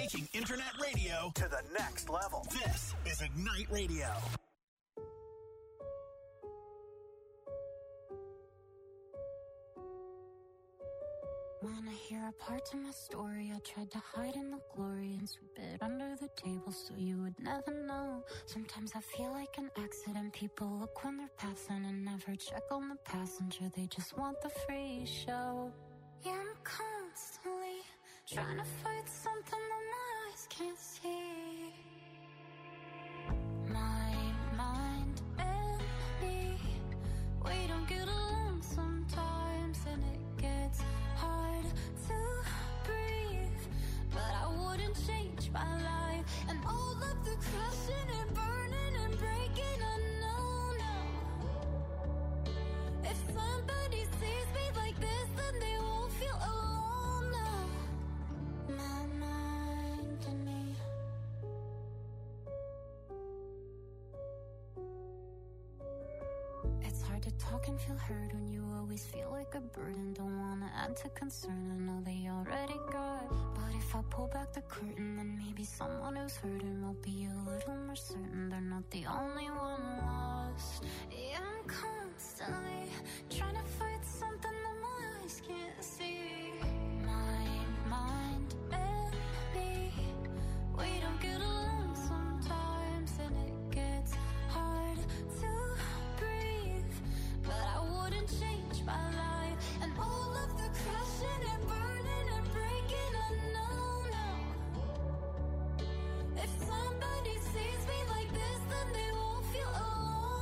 Taking internet radio to the next level. This is Ignite Radio. Wanna hear a part of my story? I tried to hide in the glory and sweep it under the table so you would never know. Sometimes I feel like an accident. People look when they're passing and never check on the passenger. They just want the free show. Yeah, I'm constantly trying to fight something that my eyes can't see. My mind and me, we don't get along sometimes, and it gets hard to breathe. But I wouldn't change my life and all of the crashing and burning and breaking. I know now, if somebody sees me like this, then they won't feel alone now. My mind and me. It's hard to talk and feel heard when you always feel like a burden. Don't wanna add to concern, I know they already got. But if I pull back the curtain, then maybe someone who's hurting will be a little more certain they're not the only one lost. Yeah, I'm constantly trying to fight something that my eyes can't see. My mind and me, we don't get along sometimes, and it gets hard to breathe. But I wouldn't change my life and all of the crashing and burning and breaking. I know now, if somebody sees me like this, then they won't feel alone.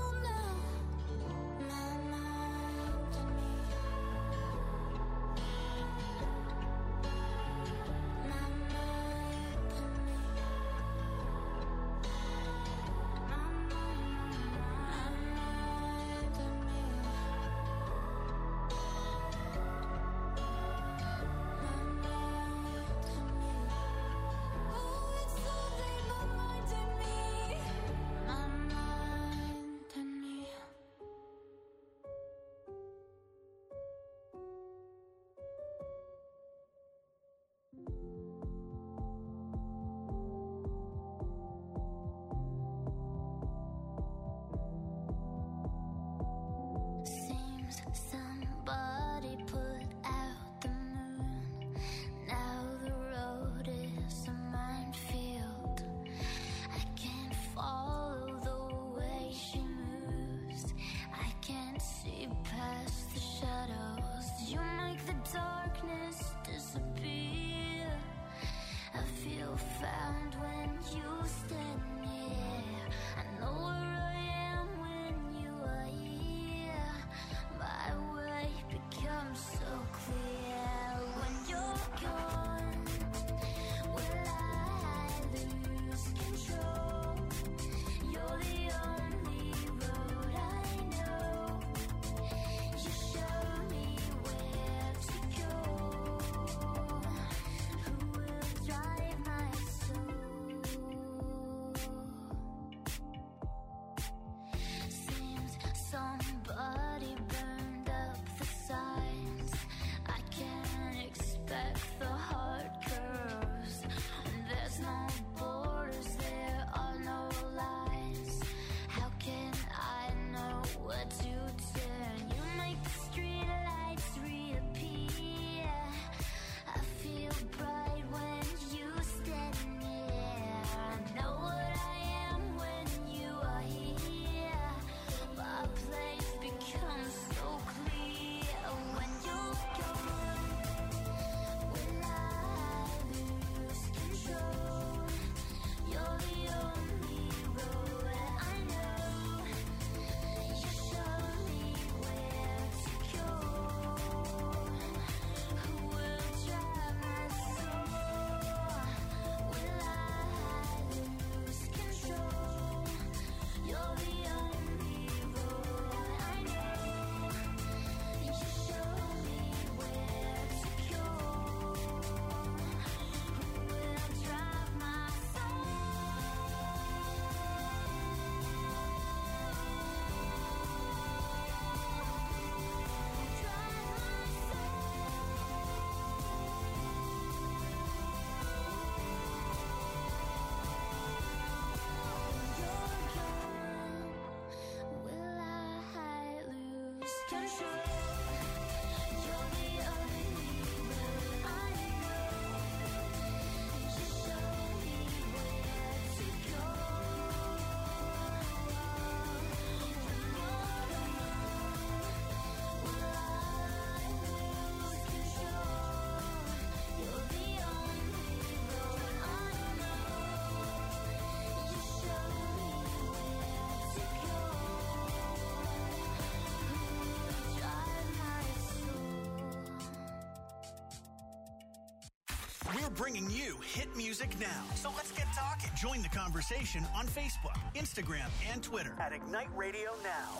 We're bringing you hit music now. So let's get talking. Join the conversation on Facebook, Instagram, and Twitter at Ignite Radio Now.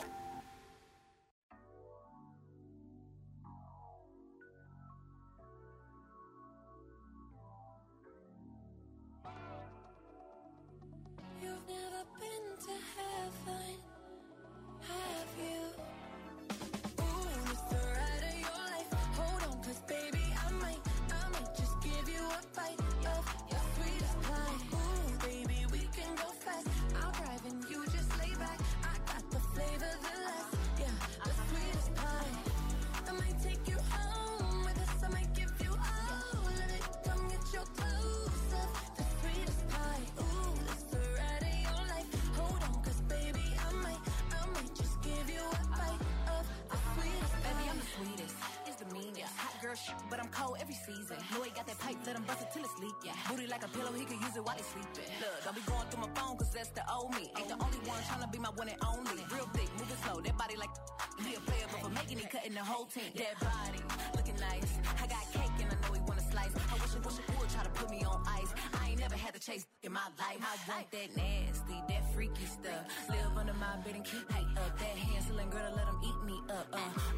You've never been to heaven, have you? Ooh, it's the ride of your life. Hold on, 'cause baby, I might just give you a bite of your sweetest pie. Ooh, baby, we can go fast. I'll drive and you just lay back. I got the flavor, the last, yeah, the sweetest pie. I might take you home with us. I might give you all of it. Come get your clothes up, the sweetest pie. Ooh, it's the ride of your life. Hold on, 'cause baby, I might just give you a bite of the sweetest pie. Baby, I'm the sweetest. It's the meanest. Hot girl shit, but I'm cold every season. Know he got that pipe, let him bust it till it's leak. Yeah. Booty like a pillow, he could use it while he's sleeping. Look, don't be going through my phone, 'cause that's the old me. Ain't the only one tryna be my one and only. Real thick, moving slow, that body like be a player, but for making it, cutting the whole team. That body, looking nice. I got cake and I know he wanna slice. I wish he would try to put me on ice. I ain't never had to chase in my life. I want that nasty, that freaky stuff. Live under my bed and keep me up. That Hansel girl to let him eat me up.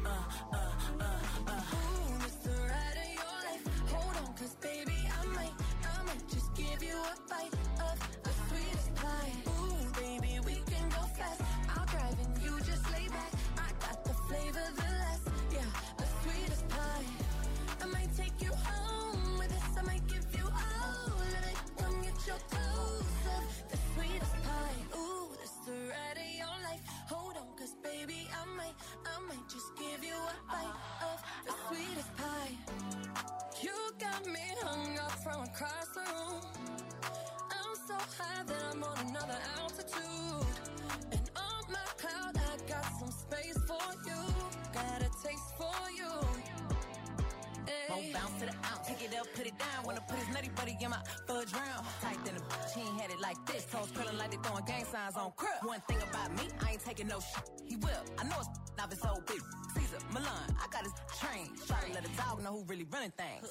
Ooh, it's the ride of your life. Hold on, 'cause baby, I might just give you a bite of the sweetest pie. Ooh, baby, we can go fast. I'll drive and you just lay back. I got the flavor, the last, yeah, the sweetest pie. I might take you home with us. I might give you all of it. Come get your clothes up, the sweetest pie. Ooh, it's the ride of your life. Hold on, 'cause baby, I might just give you a bite of the sweetest pie. You got me hung up from across the room. I'm so high that I'm on another altitude. And on my cloud, I got some space for you. Got a taste for you. Won't bounce to the ounce. Pick it up, put it down. Wanna put his nutty buddy in my fudge round. Tight than a bitch, he ain't had it like this. Toes curling like they throwing gang signs on crib. One thing about me, I ain't taking no shit. He will. I know it's off his old bitch. Caesar, Milan, I got his train. Try to let a dog know who really running things.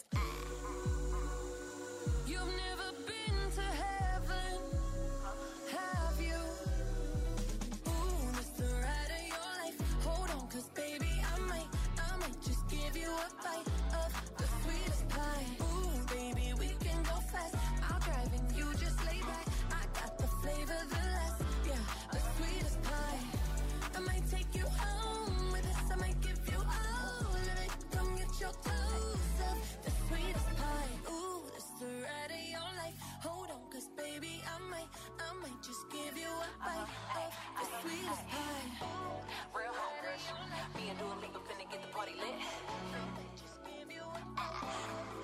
You've never been to heaven, have you? Ooh, it's the ride of your life. Hold on, 'cause baby, I might just give you a bite of the sweetest pie. Ooh, baby, we can go fast. I'll drive and you just lay back. I got the flavor, the last, yeah, the sweetest pie. I might take you home with us. I might give you all of it. Come get your clothes up, the sweetest pie. Ooh, it's the ride of your life. Hold on, 'cause baby, I might just give you a bite of the sweetest pie. Real hungry. Me and Dua Lipa finna get the party lit. Just give you a sweetest pie.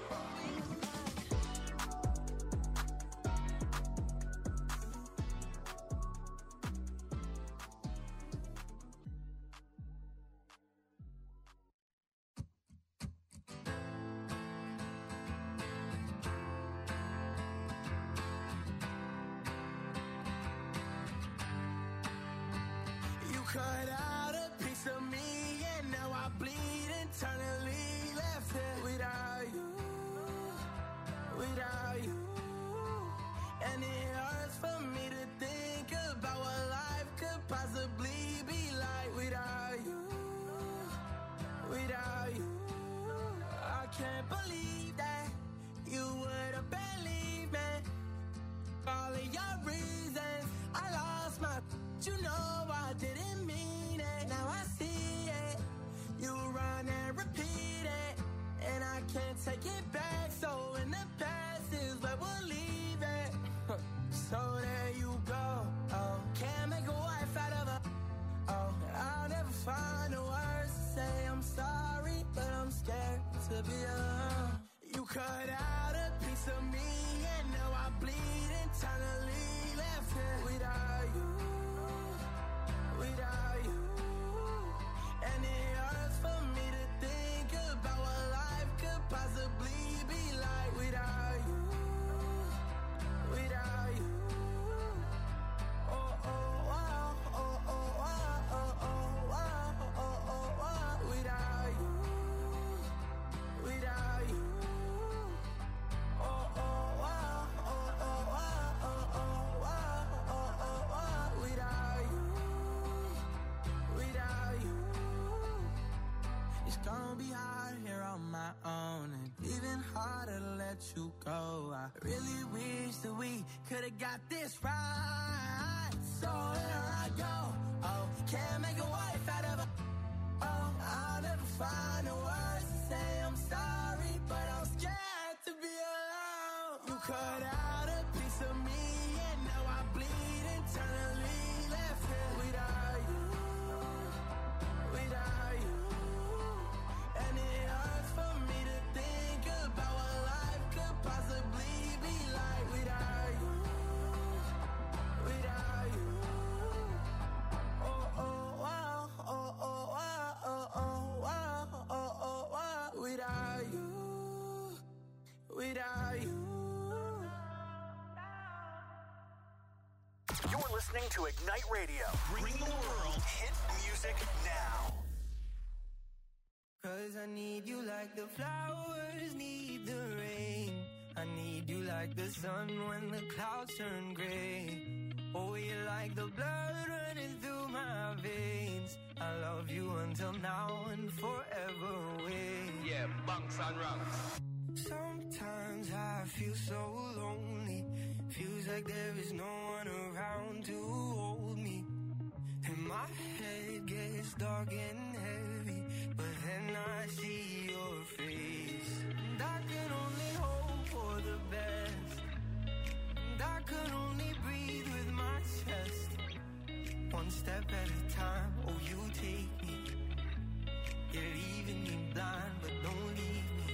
Cut out a piece of me, and now I bleed internally. Left here without you, without you. And it hurts for me to think about what life could possibly be like without you, without you. I can't believe that you would have believed me. All of your reasons, I lost my, you know I didn't mean it. Now I see it. You run and repeat it, and I can't take it back. So in the past is where we'll leave it. So there you go. Oh, can't make a wife out of her. Oh, I'll never find the words to say. to be alone. You cut out a piece of me, and now I bleed internally. Left here without you, without you. And it hurts for me to think about what life could possibly be like without you, without you. Oh, oh, wow, oh, oh, wow, oh, oh, wow, oh, oh, wow. Without you, without you. Oh, oh, wow, oh, oh, wow, oh, oh, wow, oh, oh, wow. Without you, without you. It's gonna be hard here on my own, and even harder to let you go. I really wish that we could've got this right. So here I go. Oh, can't make a wife out of a. Oh, I'll never find the words to say I'm sorry, but I'm scared to be alone. You cut out a piece of me, and now I bleed internally. Left here without you, without you. And it hurts for me to think about what life could possibly be like without you, without you. Oh, oh, wow, oh, oh, wow, oh, oh, wow, oh, oh, wow. Without you, without you. You're listening to Ignite Radio, bringing the world hit music now. 'Cause I need you like the flowers need the rain. I need you like the sun when the clouds turn gray. Oh, you're like the blood running through my veins. I love you until now and forever away. Yeah, bunks and ranks. Sometimes I feel so lonely. Feels like there is no one around to hold me. And my head gets dark and heavy, but then I see your face. And I can only hope for the best. And I can only breathe with my chest. One step at a time, oh you take me. You're leaving me blind, but don't leave me.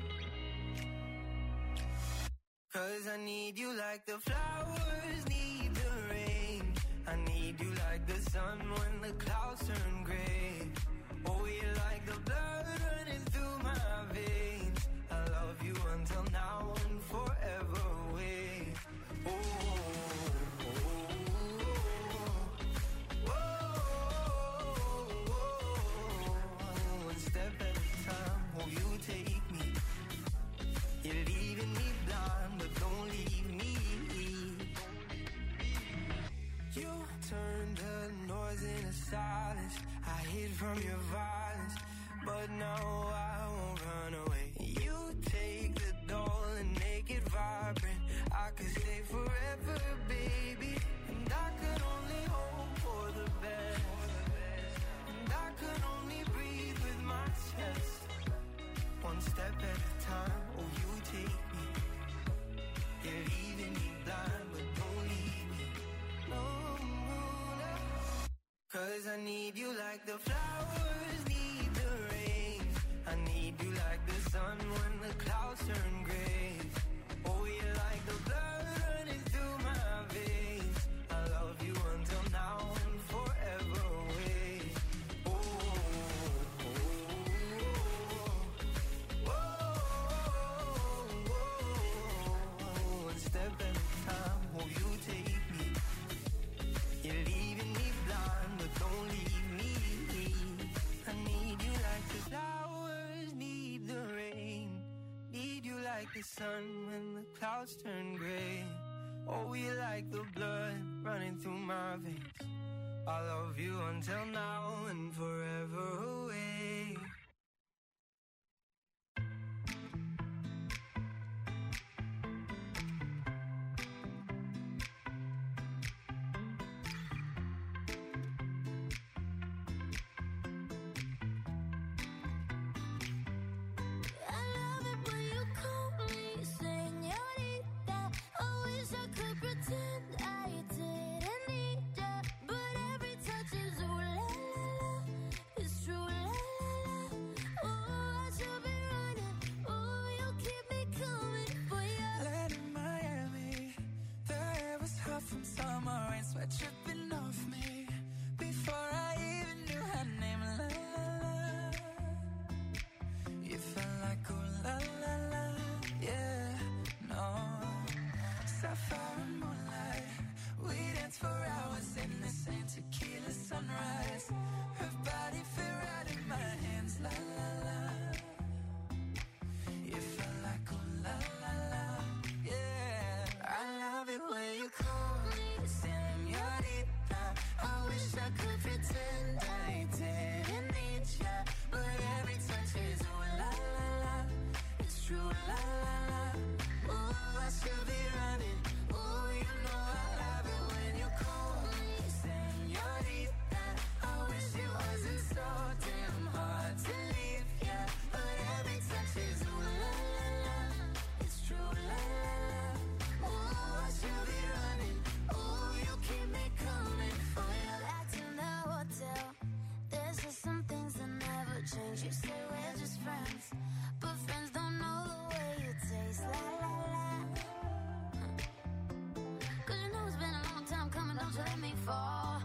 'Cause I need you like the flowers need the rain. I need you like the sun when the clouds turn gray. Oh, you're like the blood running through my veins. I love you until now and forever away. Oh, oh, oh, oh, oh. One step at a time, oh, you take me. You're leaving me blind, but don't leave me. You turned the noise into silence. I hid from your violence, but now I won't run away. You take the dull and make it vibrant. I could stay forever, baby. And I could only hope for the best. And I could only breathe with my chest. One step at a time, oh you take me. You're leaving me blind, but don't leave me. No, no, no. 'Cause I need you like the flowers need the rain. I need you like the sun when the clouds turn gray. Oh, you're like the blood running through my veins. I love you until now and forever away. Oh, oh, oh, oh, oh. One step at a time, oh, you take me. You're leaving me blind, but don't leave me. I need you like the flowers need the rain. Need you like the sun when the clouds turn gray. Oh, you like the blood running through my veins. I love you until now and forever away. I love it when you call me señorita. I wish I could pretend I didn't need ya, but every touch is ooh la You say we're just friends, but friends don't know the way you taste. La la la. 'Cause you know it's been a long time coming, don't you let me fall.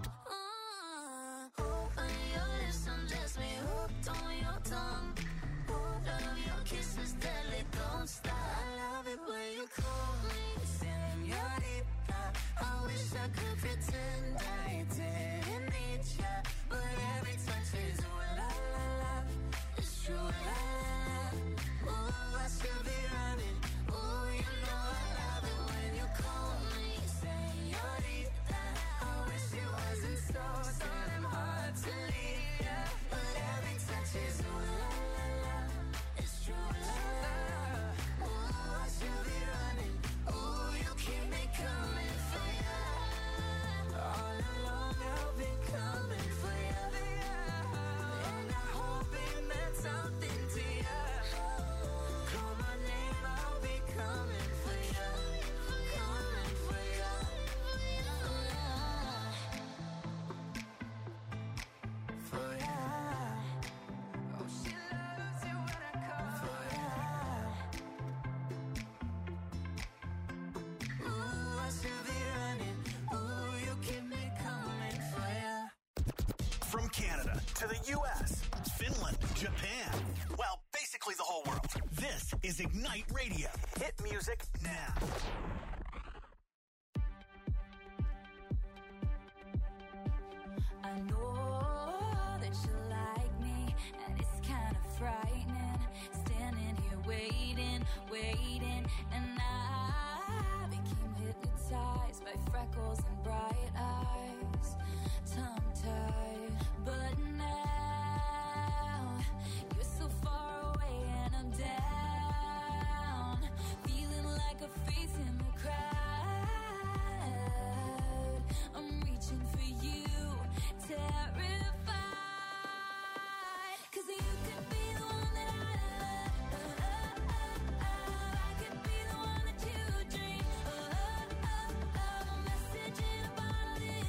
On your lips, undress me, hooked on your tongue. Love your kisses deadly, don't stop. I love it when you call me señorita. I wish I could pretend I didn't need ya, but every touch is ooh la la la. It's true la la la. Ooh, I should be running. Ooh, you know I love it when you call me señorita. I wish it wasn't so damn hard to leave ya, but every touch is ooh la la la. It's true la la la. Ooh, I should be running. Ooh, you keep me coming for ya. All along I've been coming for ya, and I hope it meant something to ya. Call my name, I'll be coming for ya, coming for ya, for ya. Oh, she loves it when I call for ya. Ooh, I should be running. Ooh, you keep me coming for ya. From Canada to the U.S., Finland, Japan, well, basically the whole world. This is Ignite Radio. Hit music now. I know that you like me, and it's kind of frightening. Standing here waiting, waiting, and I became hypnotized by freckles and bright eyes, tongue-tied. But now you're so far away and I'm down, feeling like a face in the crowd. I'm reaching for you, terrified, 'cause you could be the one that I love. I could be the one that you dream. A message in a bottle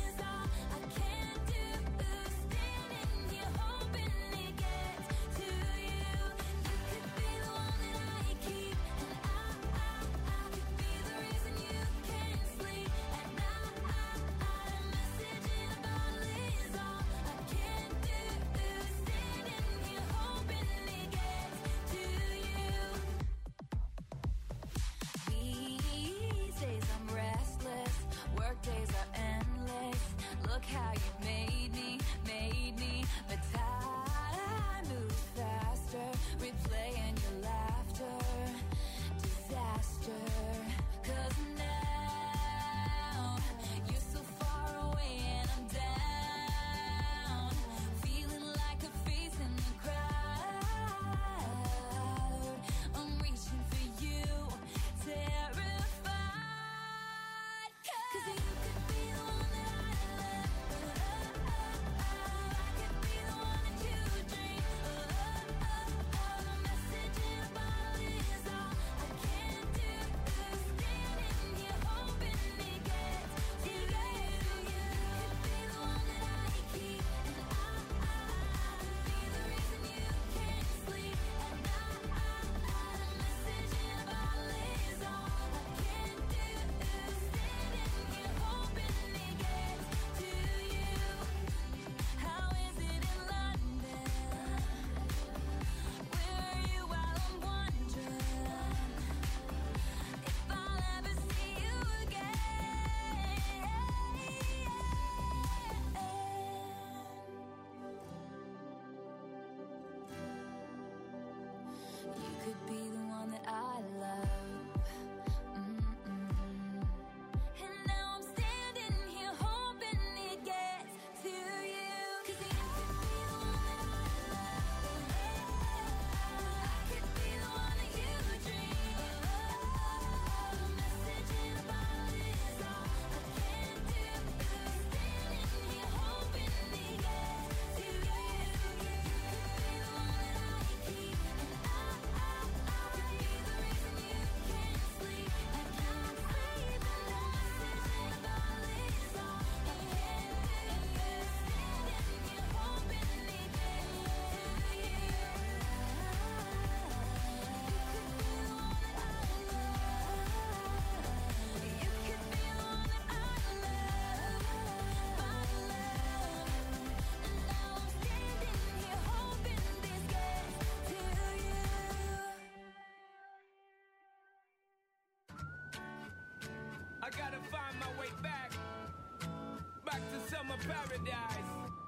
paradise.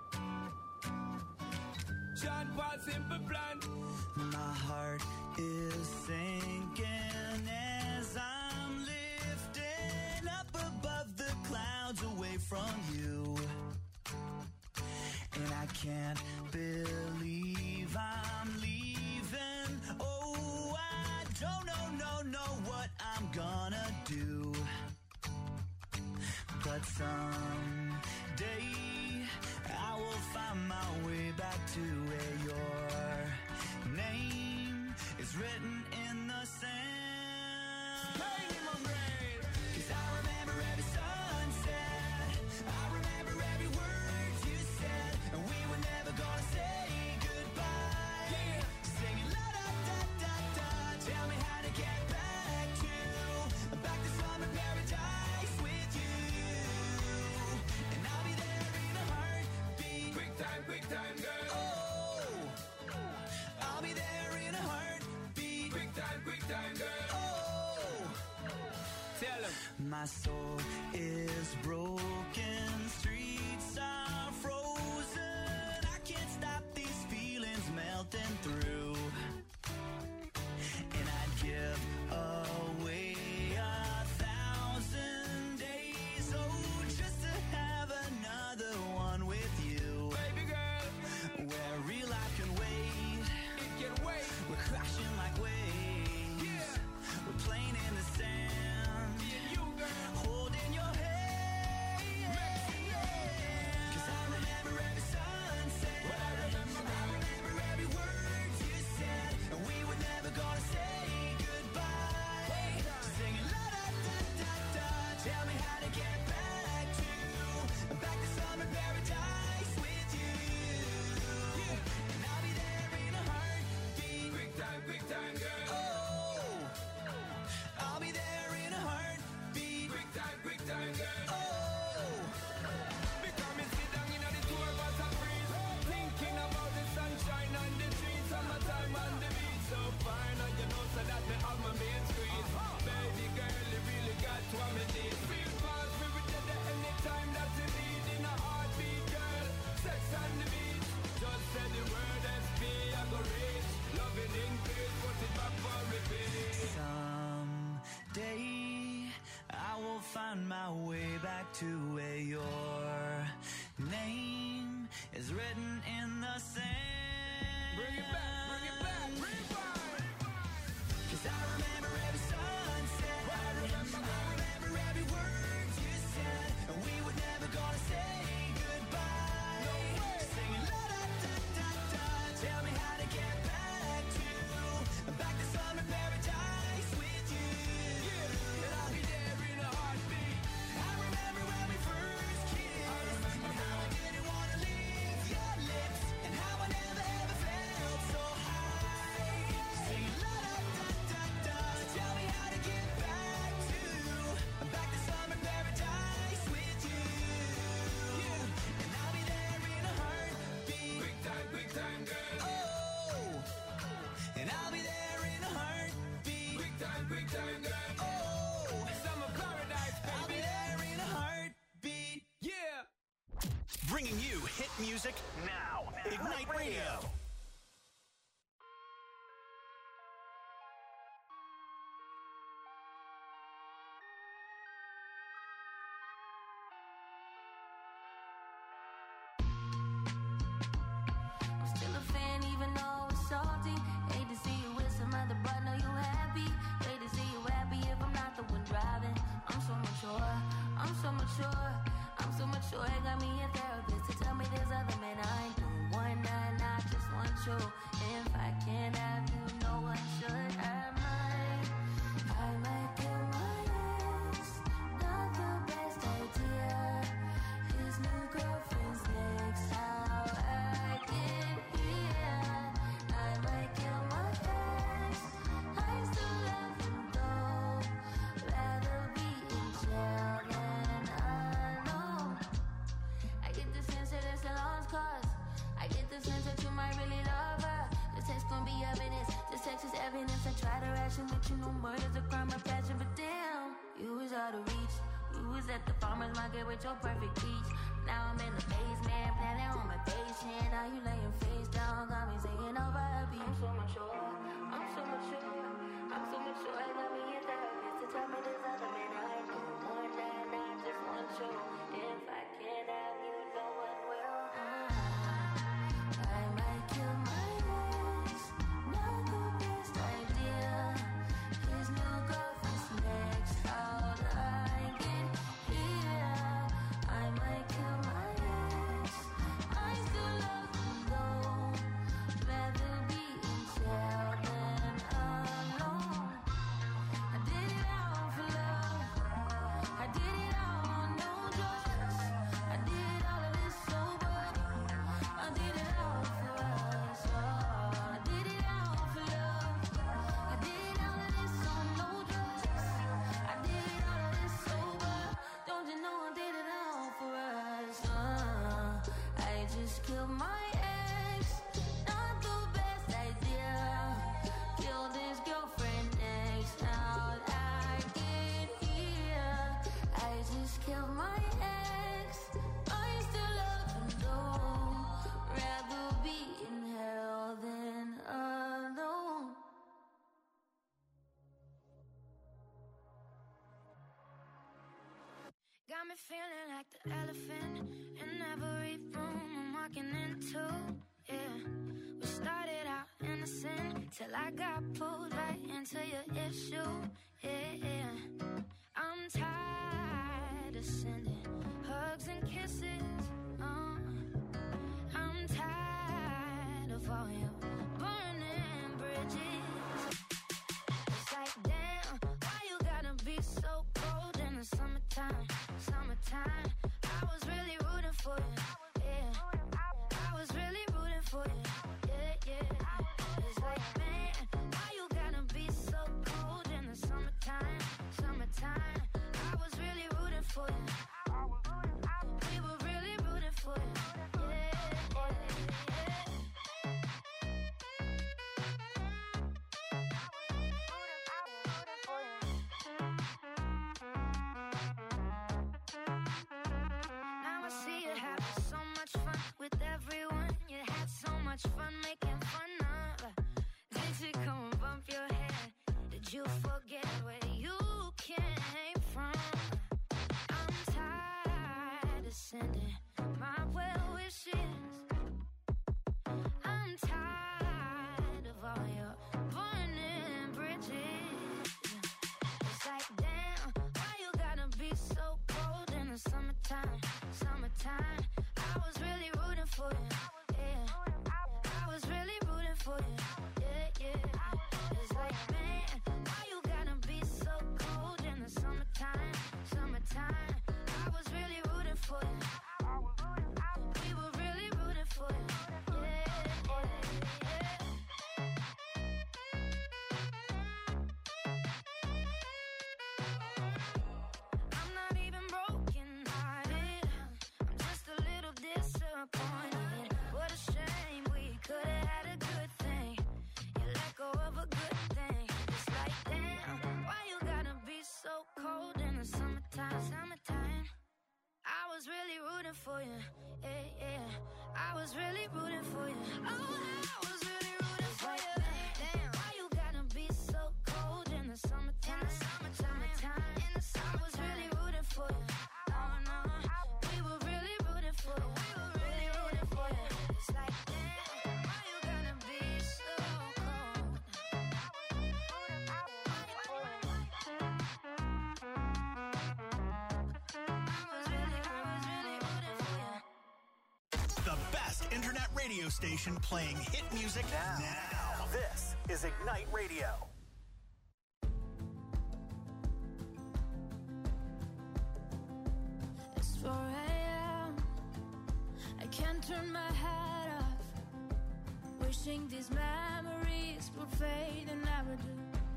Sean Paul, Simple Plan. My heart is sinking as I'm lifting up above the clouds away from you. And I can't believe I'm leaving. Oh, I don't know what I'm gonna do. But someday I will find my way back to where your name is written in the sand. Pain in my brain. 'Cause I remember every sunset, I remember every word you said, and we were never gonna say goodbye. Yeah. Singing la da da da da, tell me how to get back to summer paradise with you, and I'll be there in a heartbeat. Quick time, girl. Oh, I'll be there in a heartbeat. Quick time, girl. Oh, Tell him. my soul is broken, streets are frozen. I can't stop these feelings melting through. And I'd give away 1,000 days, oh, just to have another one with you. Baby girl, Where real life can wait, it can wait. we're crashing like waves. Yeah. We're playing in the sand, Me and you, girl. holding your hand. 'Cause I remember every sunset, I remember every word you said, and we were never gonna say goodbye. Singing la da da da da, tell me how to get back to summer paradise with you. And I'll be there in a heartbeat. Quick time, girl. Oh, I'll be there in a heartbeat. Quick time, girl. Oh, Because me sit down in the tour bus and breeze, thinking about the sunshine and the trees, summertime and the beach. So fine, and you know so that me have my main squeeze. Baby girl, you really got what me need. Feel fast, we will get there anytime that you need. In a heartbeat, girl, sex on the beach. Just say the word SP, I go reach. Loving in peace, put it back for repeat. someday I will find my way back to where your name is written in the sand. Bring it back, rewind. 'Cause I remember every sunset, I remember every word you said, and we were never gonna say goodbye. Singing la da da da da, tell me how to get back to summer paradise with you. And I'll be there in a heartbeat. I remember when we first kissed, and how I didn't wanna leave your lips, and how I never ever felt so high. Singing la da da da da, tell me how to get back to summer paradise with you. And I'll be there in a heartbeat. Quick time, girl. Oh, and I'll be there in a heartbeat. Quick time, girl. Oh, Summer paradise, I'll be baby. there in a heartbeat. Yeah. Bringing you hit music now. Ignite Radio. I'm still a fan even though it's salty. Hate to see you with some other, but know you happy. Hate to see you happy if I'm not the one driving. I'm so mature, I'm so mature, I'm so mature. It got me a therapist to tell me there's other men I ain't doing one night, I just want you. If I can't have you, no one should. I might get my ex, not the best idea. His new girlfriend's next, how I get here. I might kill my ex, I still love him though. Rather be in jail than alone. I get the sense that it's a lost cause. I get the sense that you might really love her. This text gon' be evidence, this text is evidence. I try to ration with you, no murder's a crime of passion, but damn, you was out of reach. You was at the farmer's market with your perfect peach. Now I'm in the basement, planning on my patient. Now you laying face down, got me singing over a beat. I'm so mature, I'm so mature, I'm so mature. I got me in therapist to tell me there's other men I do more than I just want you. If I can't have you, no one will. I might kill my ex, not the best idea. His new girlfriend's next, how'd I get here? I might kill my ex, I still love him though. Rather be in jail than alone. I did it all for love, I did it all on no drugs. I did all of this sober, I did it all for us. I did it all for love, I did all of this on no drugs. I did all of this sober, don't you know I did it all for us. I just killed my ex, not the best idea. Killed his girlfriend next, how'd I get here? I just killed my ex, I still love him though. Rather be in hell than alone. Got me feeling like the elephant in every room I'm walking into. Yeah, we started out innocent till I got pulled right into your issue. Yeah, I'm tired of sending hugs and kisses. I'm tired of all your burning bridges. It's like, damn, why you gotta be so cold in the summertime? Summertime, I was really rooting for you. Yeah, I was really rooting for you. Yeah. It's like, man, why you gotta be so cold in the summertime? Summertime, I was really rooting for you. We were really rooting for you. Now I see you having so much fun with everyone. You had so much fun making fun of. Did you come and bump your head? Did you forget where you came from? I'm tired of sending my well wishes. I'm tired of all your burning bridges. It's like, damn, why you gotta be so cold in the summertime? Summertime, I was really rooting for you. Yeah, I was really rooting for you. Yeah. It's like, man, why you gotta be so cold in the summertime? Summertime, I was really rooting for you. We were really rooting for you. I'm not even broken hearted, I'm just a little disappointed. What a shame, we could have had a good thing. You let go of a good thing. It's like, damn, why you gotta be so cold in the summertime? Summertime, I was really rooting for you. Yeah. I was really rooting for you. Oh, I was really rooting for you. Damn, why you gotta be so cold in the summertime? Summertime, in the summer, I was really rooting for you. Oh no, we were really rooting for you. We were really rooting for you. It's like, damn, why you gotta be so cold? I was really rooting for you. The best internet radio station playing hit music now. This is Ignite Radio. It's 4 a.m. I can't turn my head off. Wishing these memories would fade and never do.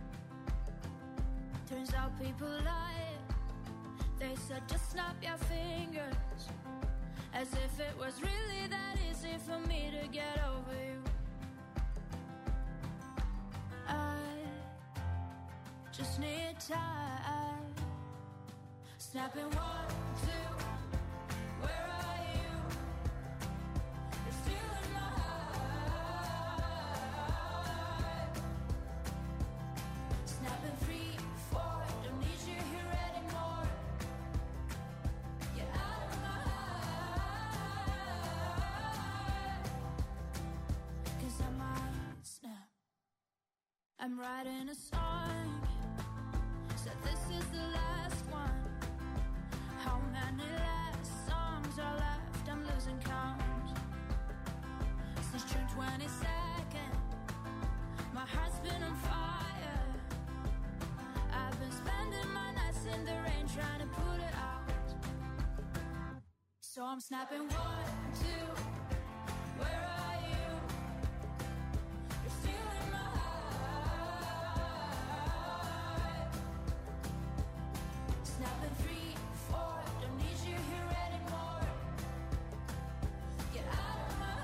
Turns out people lie. They said just snap your fingers, as if it was really that easy for me to get over you. I just need time. Snapping 1, 2, where are you? I'm writing a song, so this is the last one. How many last songs are left? I'm losing count. Since June 22nd, my heart's been on fire. I've been spending my nights in the rain trying to put it out. So I'm snapping 1, 2, where are you? You're still in my heart. Snapping 3, 4, don't need you here anymore. Get out of my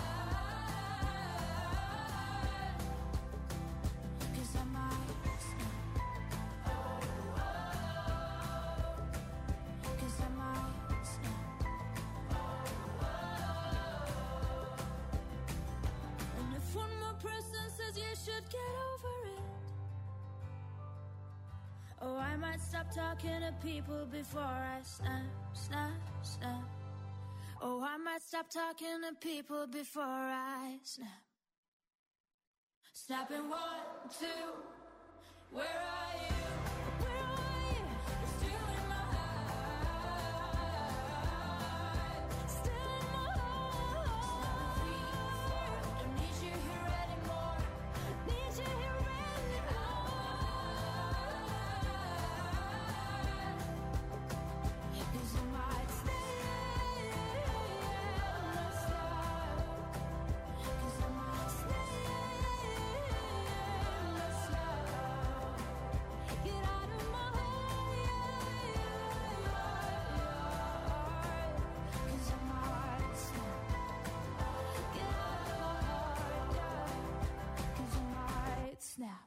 heart. 'Cause I might snap. Oh, oh. 'Cause I might snap. Oh, oh. And if one more person says you should get over it, oh, I might stop talking to people before I snap, snap, snap. Oh, I might stop talking to people before I snap. Snapping 1, 2, where are you? Where are you? You're still in my heart. Still in my heart. 3, 4, don't need you here anymore. Need you here anymore. 'Cause I might stay and not stop. 'Cause I might stay and not stop. Get out of my heart. 'Cause I might snap. Get out of my heart. 'Cause I might snap.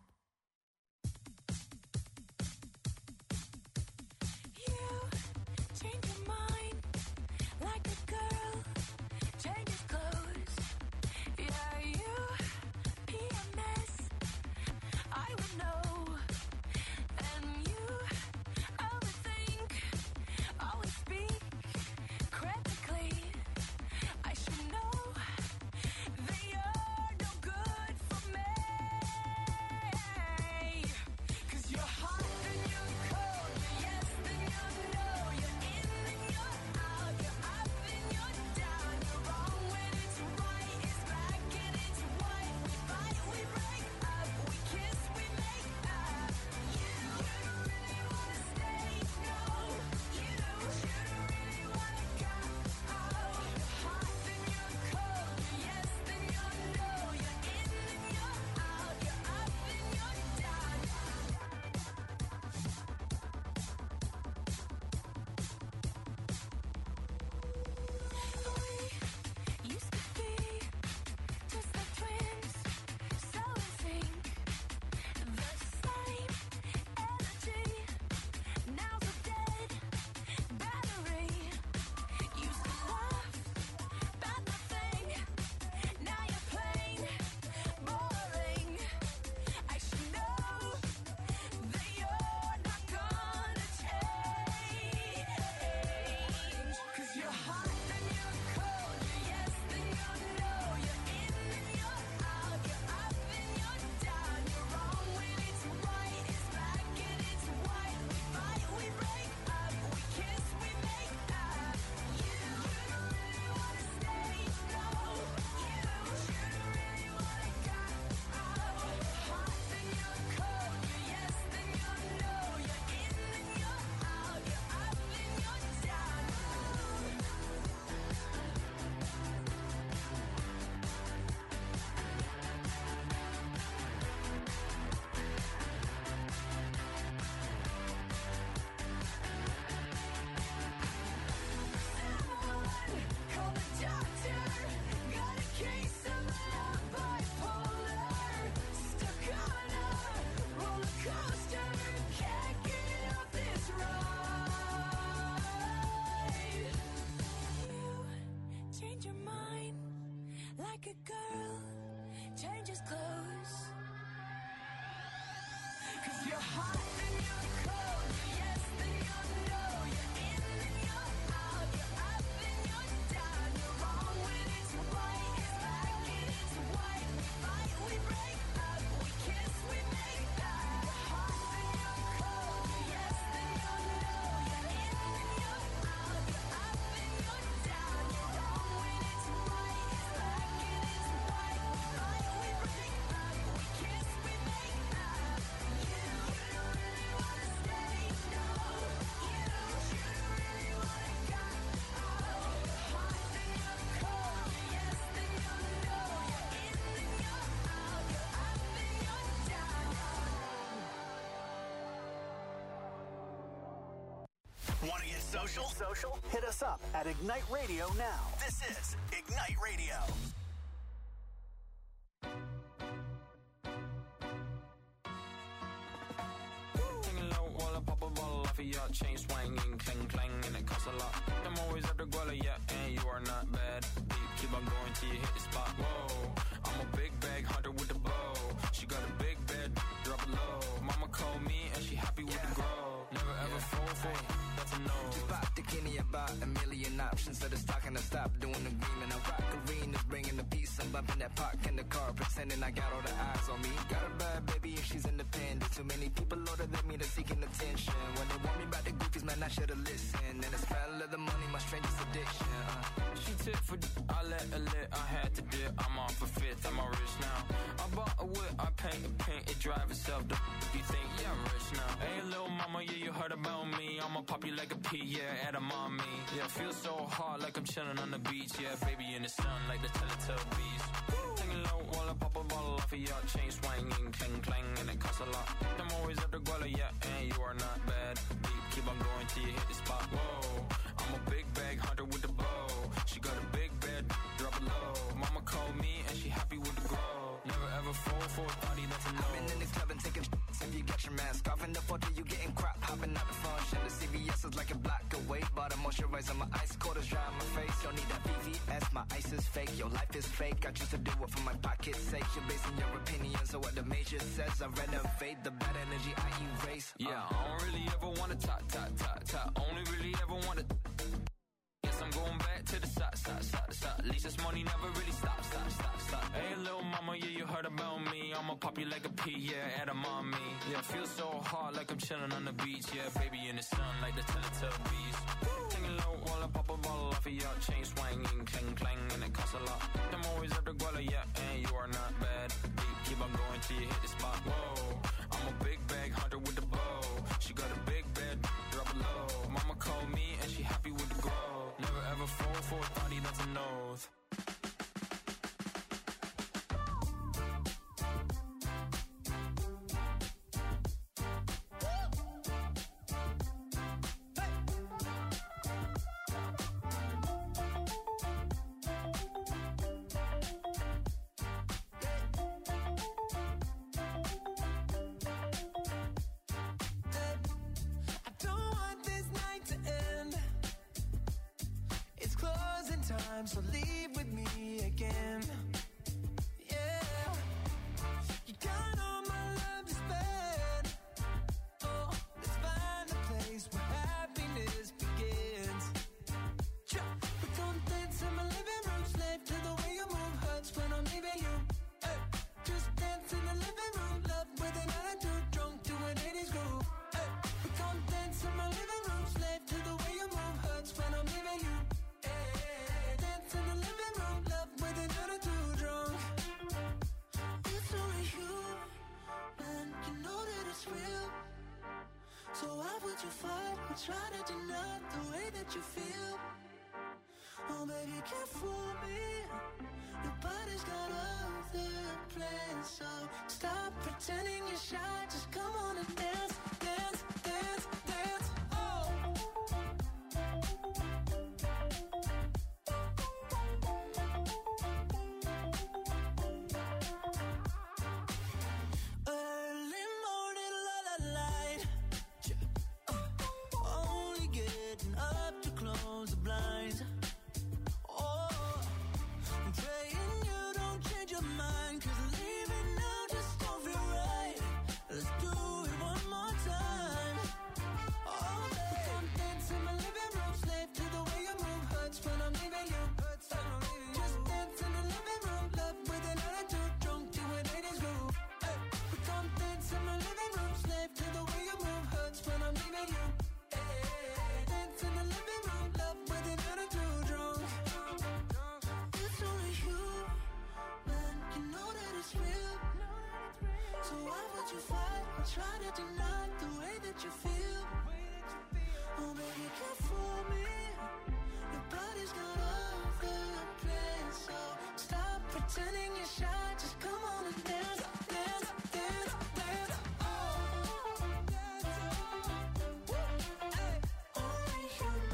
You change your mind like a girl changes clothes. Yeah, you PMS, I would know. And you overthink, always speak critically. I should know that you're no good for me. 'Cause you're hot and you're cold, you're yes and you're no, you're in and you're out, you're up and you're down, you're wrong when it's right, it's black and it's white, we fight, we break up, we kiss, we make up. You don't really wanna stay, no, you don't really wanna go. You're hot and you're cold, you're yes and you're no, you're in and you're out, you're up and you're down. We used to be just like twins, so in sync, the same energy. Now's a dead battery. Used to laugh about nothing, now you're plain boring. I should know that you're not gonna change. 'Cause you're hot and you're cold, you're yes and you're no, you're in and you're out, you're up and you're down, you're wrong when it's right, it's black and it's white, we fight, we break up, we kiss, we make up. You don't really wanna stay, no, you don't really wanna go. You're hot and you're cold, you're yes and you're no, you're in and you're out, you're up and you're down. Call the doctor, got a case of love bipolar, stuck on a roller coaster, can't get off this ride. You change your mind like a girl changes clothes. 'Cause you're hot and you're cold, you're yes and you're no, you're in and you're out, you're up and you're down, you're wrong when it's right, it's black and it's white, we fight, we break up, we kiss, we social? Hit us up at Ignite Radio now. This is Ignite Radio. Hanging low while I pop a bottle off of your chain swinging, clang clang, and it costs a lot. I'm always after Guala, yeah, and you are not bad. Deep, keep on going till you hit the spot. Whoa, I'm a big bag hunter with the bow. She got a big bed, drop it low. Mama called me and she happy with the grow. Never ever fall for it, that's a no. Just bought the Kenny about a million options. So the stock and I stop doing the green. I rock arenas, bringing the peace. I'm bumping that park in the car, pretending I got all the eyes on me. Got a bad baby and she's independent. Too many people older than me, they're seeking attention. When they want me about the goofies, man, I should've listened. And the smell of the money, my strangest addiction. She tip for I let her lit, I had to dip. I'm off for fifth, I'm all rich now. I bought a whip, I paint it drive itself. The you think, yeah, I'm rich now. Hey, little mama, yeah, you heard about me. I'ma pop you like a pea, yeah, at a mommy. Yeah, feel so hard like I'm chilling on the beach. Yeah, baby in the sun like the Teletubbies. Hanging low while I pop a bottle off of your chain swinging, clang clang, and it costs a lot. I'm always after Guala, yeah, and you are not bad. Deep, keep on going till you hit the spot. Whoa, I'm a big bag hunter with the bow. She got a big bed, drop it low. Mama called me and she happy with the grow. Never ever fall for a thotty, that's a no. I've been in this club and taking if you get your mask off in the photo, you getting crap, hopping out the function. The CVS is like a block away. Bought a moisturizer, my ice cold is dry on my face. Don't need that VVS, my ice is fake. Your life is fake, I choose to do it for my pocket's sake. You're basing your opinions on what the major says. I renovate the bad energy I erase. Yeah, I don't really ever wanna top. Only really ever wanna. Yes, I'm going back to the side. At least this money never really stops. Hey, little mama, yeah, you heard about me. I'ma pop you like a pea, yeah, at a mommy. Yeah, feel so hard like I'm chilling on the beach. Yeah, baby in the sun like the Teletubbies. Hanging low while I pop a bottle off of your chain swinging, clang clang, and it costs a lot. I'm always after Guala, yeah, and you are not bad. Deep, keep on going till you hit the spot. Whoa, I'm a big bag hunter with the bow. She got a big bed, drop it low. Mama called me and she happy with the grow. Never ever fall for a thotty, that's a nose. So leave with me again. Yeah, you got all my love to spend. Oh, let's find a place where happiness begins. We don't dance in my living room, slave to the way you move hurts when I'm leaving you. Hey, just dance in the living room, love with an attitude, drunk to an 80s groove. Hey, we don't dance in my living room, slave to the way you move hurts when I'm leaving you. So why would you fight or try to deny the way that you feel? Oh baby, you can't fool me. Your body's got other plans. So stop pretending you're shy. Just come on and dance, dance, dance, dance. Oh. Early morning, la la light. Only getting up to close the blinds. Oh, I'm praying you don't change your mind, 'cause leaving now just don't feel right. Let's do it one more time. Oh, babe, come dance in my living room, slave to the way you move hurts when I'm leaving you. Just dance in the living room, love with an attitude, drunk to an 80s groove. Hey, we come dance in my living room, slave to the way you move hurts when I'm leaving you. Dance in the living room, love with an attitude, drunk. It's only you, man, you know that it's real. So why would you fight or try to deny the way that you feel? Oh baby, you can't fool me. Your body's got other plans. So stop pretending you're shy. Just come on and dance, dance, dance, dance. Oh, only you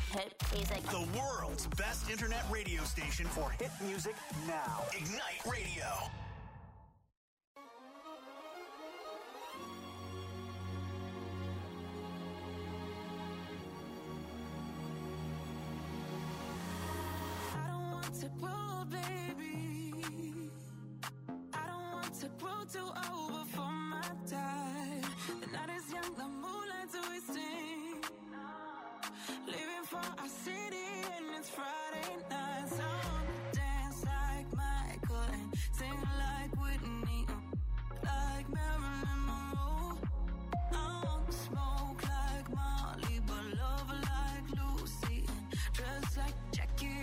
Hit music. The world's best internet radio station for hit music now. Ignite Radio. I don't want to grow, baby. I don't want to grow too old before my time. The night is young, the moonlight's twisting. Leaving for our city and it's Friday night. So I wanna dance like Michael and sing like Whitney, like Marilyn Monroe. I wanna smoke like Molly, but love like Lucy and dress like Jackie.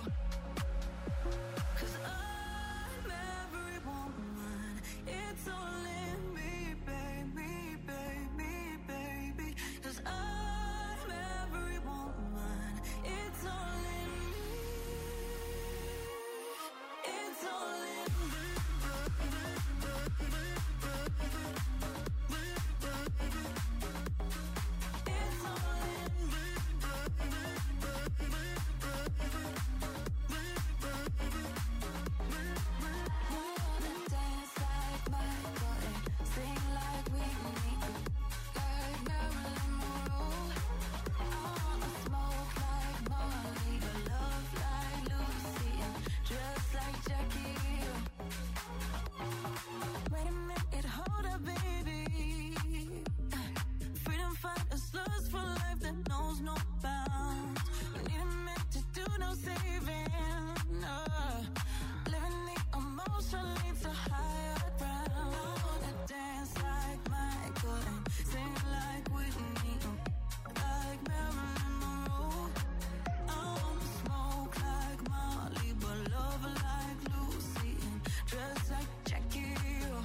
'Cause I'm every woman, it's all in me, baby, baby, baby. 'Cause I'm every woman, it's all in me. It's all in me. It's all in me. I wanna dance like Michael and sing like Whitney, like Marilyn Monroe. I wanna smoke like Molly, but love like Lucy and dress like Jackie. Wait a minute, hold up, baby. Freedom fighters, lust for life that knows no bounds. We need a minute to do no saving. Living the emotion leads to higher ground. I wanna dance like Michael and sing like Whitney, like Marilyn Monroe. I wanna smoke like Molly, but love like Lucy and dress like Jackie.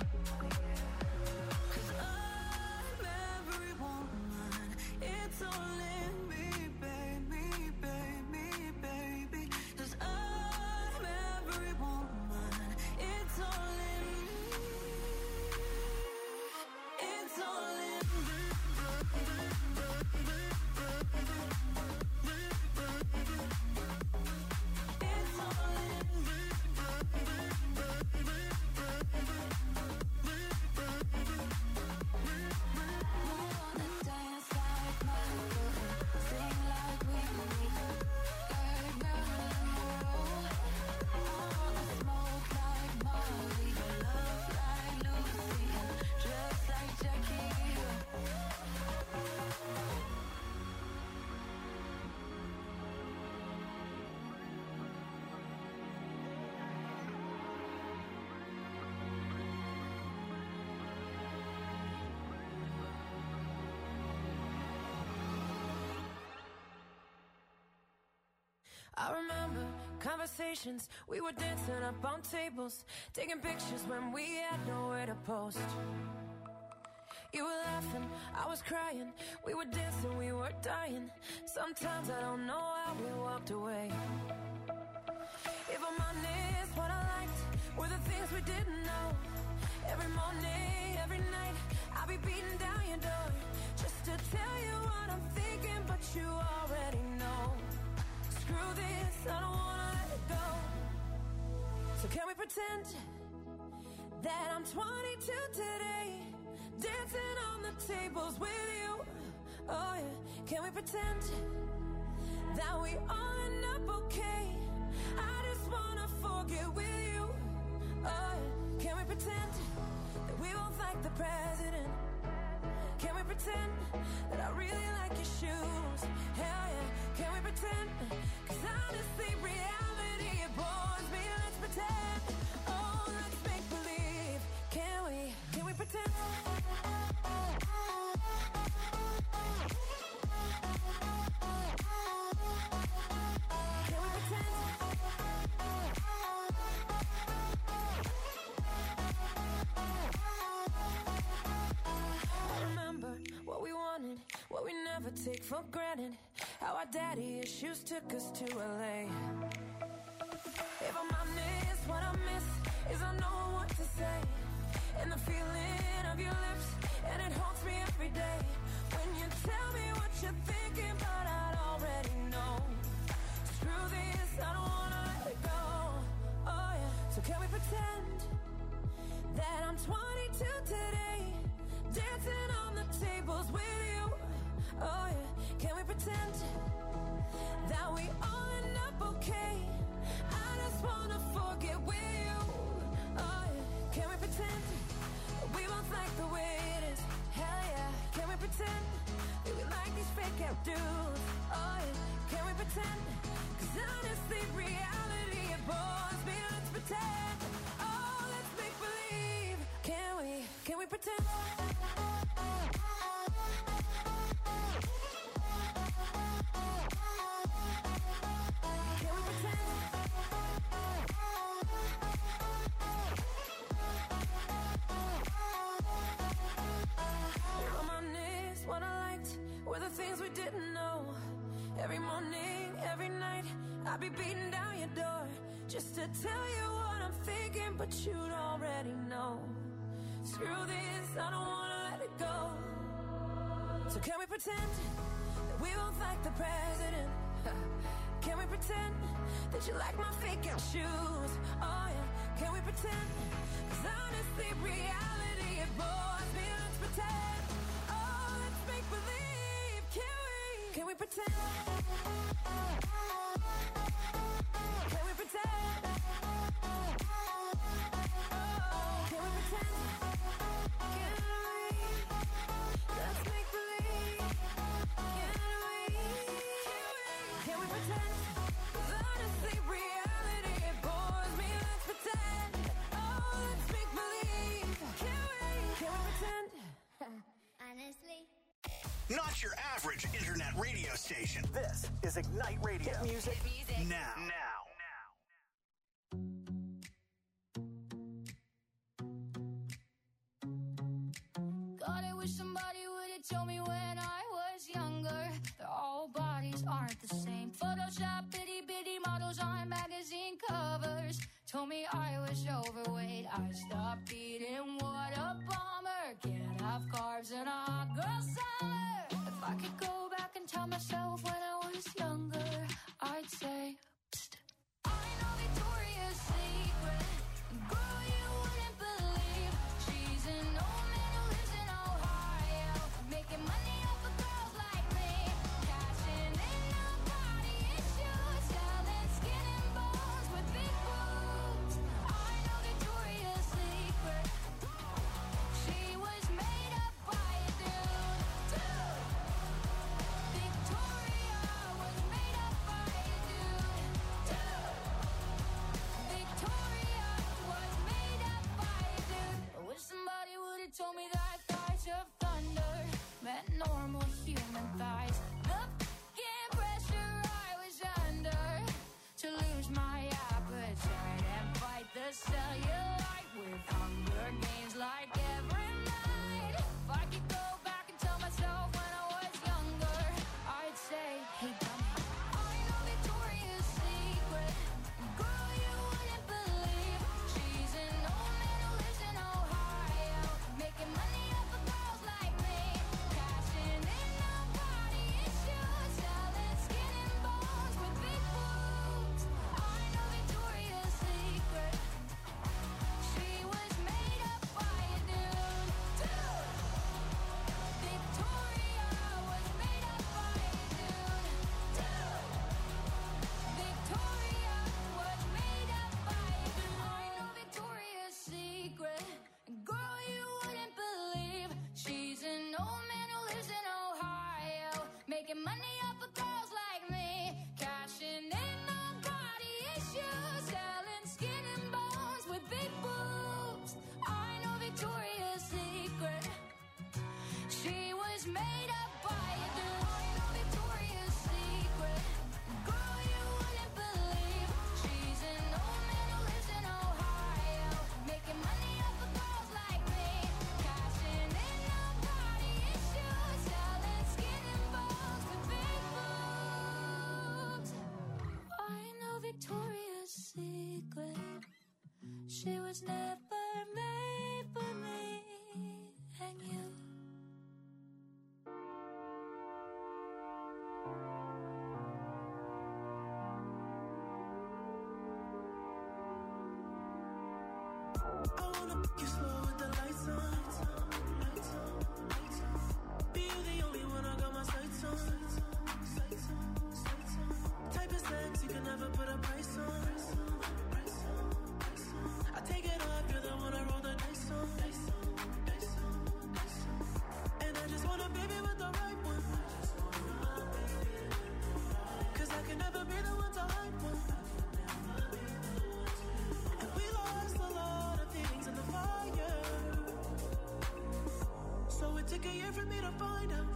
'Cause I'm every woman, it's all in me, baby, baby, baby. 'Cause I'm every woman, it's all in me. It's all in me. It's all in me. I wanna dance like Michael and sing like Whitney, like Marilyn Monroe. I wanna smoke like Molly, but love like Lucy and dress like Jackie. I remember conversations, we were dancing up on tables, taking pictures when we had nowhere to post. You were laughing, I was crying, we were dancing, we were dying. Sometimes I don't know how we walked away. If I'm honest, what I liked were the things we didn't know. Every morning, every night, I'll be beating down your door just to tell you what I'm thinking, but you already know. Screw this, I don't wanna let it go. So can we pretend that I'm 22 today, dancing on the tables with you? Oh yeah, can we pretend that we all end up okay? I just wanna forget with you. Oh yeah, can we pretend that we both like the president? Can we pretend that I really like your shoes? Hell yeah, can we pretend? 'Cause honestly, reality, it bores me. Let's pretend. Oh, let's make believe. Can we pretend? Can we pretend? I remember what we wanted, what we never take for granted. How our daddy issues took us to LA. If I'm honest, what I miss is I know what to say. And the feeling of your lips, and it haunts me every day. When you tell me what you're thinking, but I'd already know. Screw this, I don't wanna let it go. Oh yeah, so can we pretend that I'm 22 today, dancing on the tables with you? Oh yeah, can we pretend that we all end up okay? I just wanna forget with you. Oh yeah, can we pretend we both like the way it is? Hell yeah, can we pretend that we like these fake out dudes? Oh yeah, can we pretend? 'Cause honestly, reality it bores me. Let's pretend. Oh, let's make believe. Can we? Can we pretend? Can we pretend? Reminisce what I liked were the things we didn't know. Every morning, every night, I'd be beating down your door just to tell you what I'm thinking, but you'd already know. Screw this, I don't wanna let it go. So can we pretend that we both like the president? Can we pretend that you like my fake out shoes? Oh yeah, can we pretend? 'Cause honestly, reality it bores me. Let's pretend. Oh, let's make believe. Can we? Can we pretend? Can we pretend? Oh, can we pretend? Can we? Let's make believe. Can we? Can we pretend? 'Cause honestly, reality it bores me. Let's pretend. Oh, let's make believe. Can we? Can we pretend? Honestly. Not your average internet radio station. This is Ignite Radio. Hit music, now. God, I wish somebody would have told me when I was younger that all bodies aren't the same. Photoshop itty bitty models on magazine covers told me I was overweight. I stopped eating, what a bummer. Can't have carbs in a hot girl summer. If I could go back and tell myself when I was younger, I'd say, psst. I know Victoria's Secret, girl, you wouldn't believe. She's an old man who lives in Ohio, making money off of girls like me, cashing in on body issues, selling skin and bones with big boobs. I know Victoria's Secret. She was made up by a dude. Victoria was made up by a dude. Victoria was made up by a dude. I wish somebody would have told me that thighs of thunder meant normal human thighs. The fucking pressure I was under to lose my appetite and fight the cellulite with Hunger Games like every night. If I could go back and tell myself when I was younger, I'd say, hey dummy, I know Victoria's Secret, girl, you wouldn't believe. She's an old man who lives in Ohio, making money off of girls like me, cashing in on body issues, selling skin and bones with big boobs. I know Victoria's Secret. She was made up by a dude. Victoria was made up by a dude. Victoria was made up by a dude. I know Victoria's Secret, girl, you wouldn't believe. She's an old man who lives in Ohio, making money off of girls like me, cashing in on body issues, selling skin and bones with big boobs. I know Victoria's Secret. She was made up by a dude. I know Victoria's Secret. Girl, you wouldn't believe. She's an old man who lives in Ohio, making money off of girls like me, cashing in on body issues, selling skin and bones with big boobs. I know Victoria's Secret. She was never made for me and you. I wanna make you slow with the lights on. Be you the only one I got my sights on. Type of sex you can never put a price on. I take it off, you're the one I roll the dice on. And I just want a baby with the right one. Cause I can never be the one to hide one. And we lost a lot of things in the fire. So it took a year for me to find out.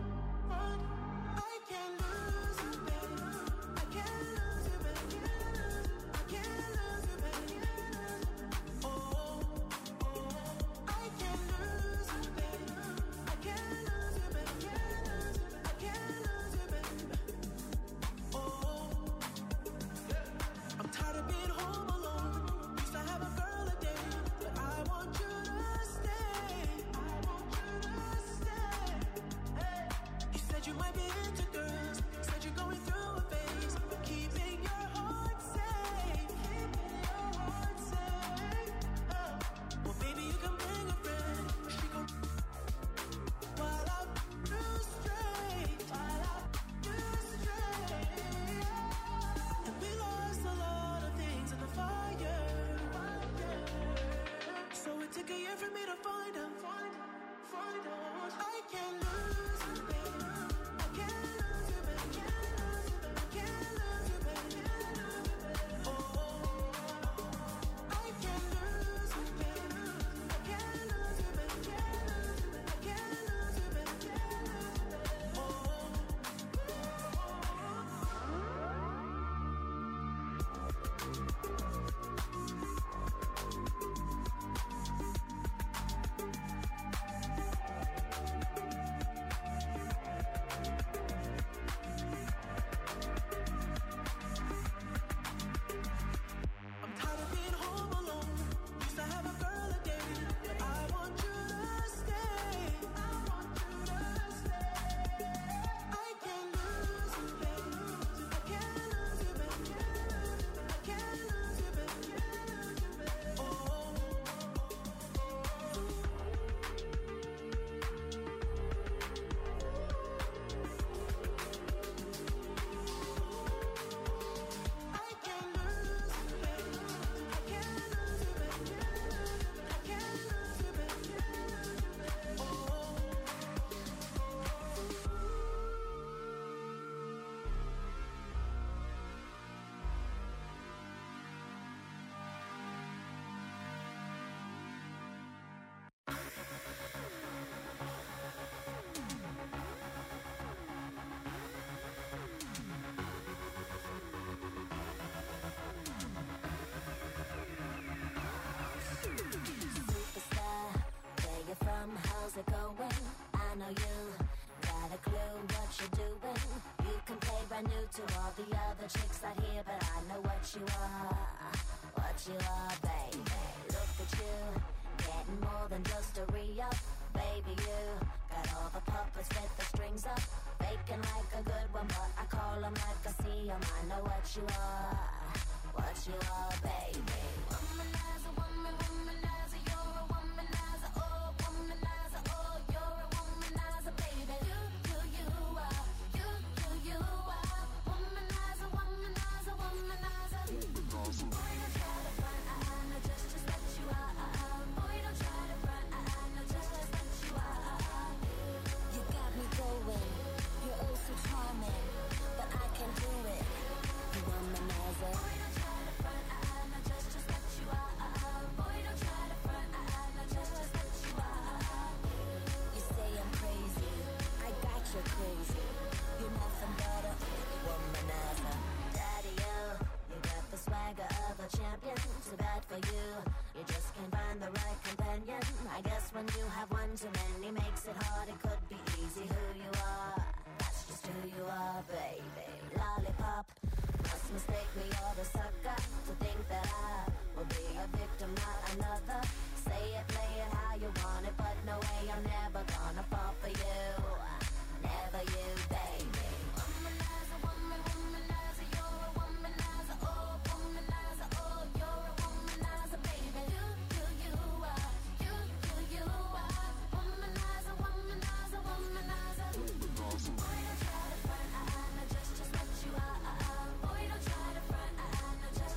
I can't lose you, baby. I can't lose you, baby. I can't lose you, baby. Oh, I can't lose you, baby. I can't lose you, baby. I can't lose you, baby. Oh, I'm tired of being home alone. Used to have a girl a day, but I want you to stay. I want you to stay. Hey. You said you might be into girls. Said you're going through a phase. Keeping your heart safe. Keeping your heart safe. Oh. Well, baby, you can bring a friend. She gon' while I'm too straight. While I'm too straight. And we lost a lot of things in the fire. So it took a year for me to find out. I can't lose you, baby. I can't lose you, baby. I can't lose you, baby. Oh, I can't lose you, baby. I can't lose you, baby. I can't lose you, baby. I'm tired of being home alone. Used to have a girl a day, but I want you to stay. I want you to stay. I can't lose you, baby. I can't lose you, baby. I can't lose you, baby. Oh. I can't lose you, baby. I can't lose you, baby. I can't lose you, baby. Oh. Superstar, where you from? How's it going? I know you got a clue what you're doing. You can play brand new to all the other chicks out here, but I know what you are, baby. Look at you, getting more than just a re-up, baby. You got all the puppets with the strings up, faking like a good one, but I call 'em like I see 'em. I know what you are, baby. Womanizer, womanizer, you're a womanizer, oh, womanizer, oh, you're a womanizer, baby. You are, you are, womanizer, womanizer, womanizer. Boy, don't try to front, no, just what you are. Boy, don't try to front, no, just what you are. You got me going, you're oh so charming, but I can do it. You womanizer. Boy, don't try to front, no, just what you are. Boy, don't try to front, no, just what you are. You say I'm crazy, I got you crazy. You're nothing but a womanizer. Daddy-o, you got the swagger of a champion. Too bad for you, you just can't find the right companion. I guess when you have one too many makes it hard. It could be easy who you are. That's just who you are, baby. Lollipop, must mistake me all the